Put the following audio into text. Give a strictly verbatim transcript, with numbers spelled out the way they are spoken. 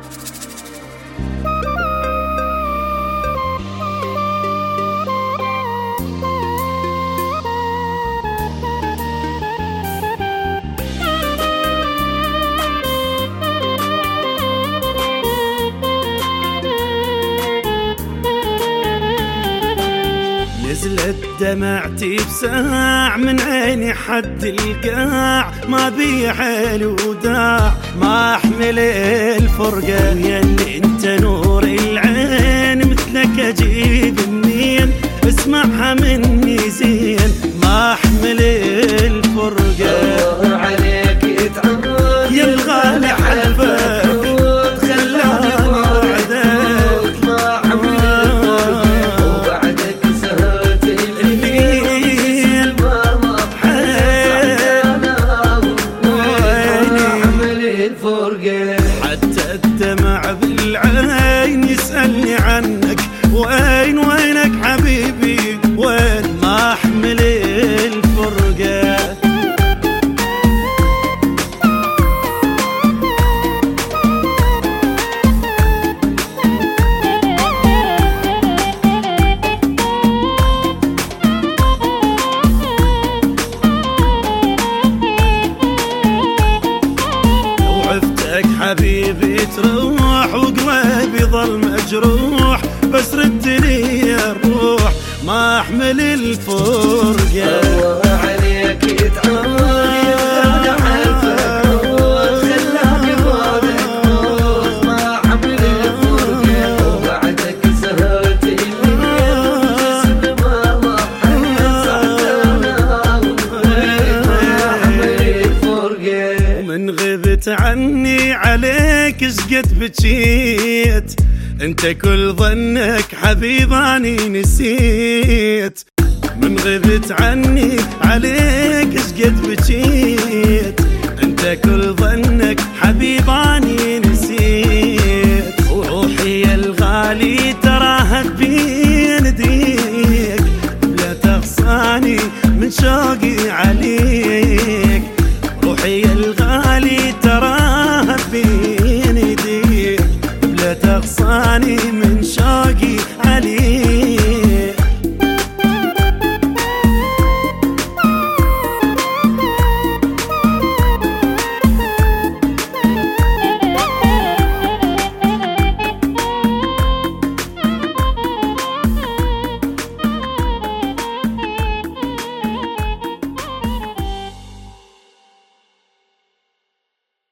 نزلت دمعتي بساع من عيني حد القاع، ما بي حيل وداع ما احمل الفرقة، ياللي انت نور العين مثلك اجيب منين، اسمعها مني زين ما احمل الفرقة. الله عليك يتعود يا الغالي حلفك حتى الدمع بالعين يسألني عنك، وين وينك حبيبي وين ما احمل الفرقة. حبيبي تروح وقلبي ظل مجروح، بس ردني الروح ما احمل الفرقة. الله عليك يتعود حلفك خلاني بعدك ما احمل الفرقة، وبعدك سهرت الليل جسمي ما ما احمل الفرقة. من غبت عني عليك شقد بجيت، انت كل ظنك حبيباني نسيت. من غبت عني عليك شقد بجيت، انت كل ظنك